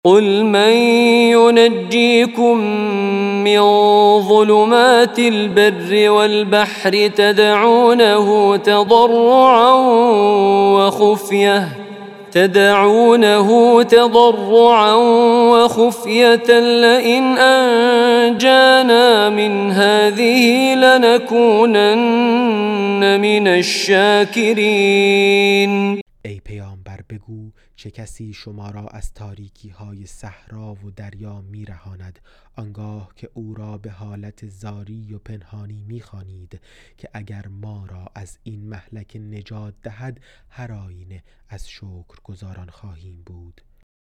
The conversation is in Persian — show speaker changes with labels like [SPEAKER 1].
[SPEAKER 1] قل من ينجيكم من ظلمات البر والبحر تدعونه تضرعا وخفية لئن أنجانا من هذه لنكونن من الشاکرین.
[SPEAKER 2] ای پیامبر بگو چه کسی شما را از تاریکی های صحرا و دریا می رهاند آنگاه که او را به حالت زاری و پنهانی می خوانید که اگر ما را از این مهلک نجات دهد هر آینه از شکر گزاران خواهیم بود.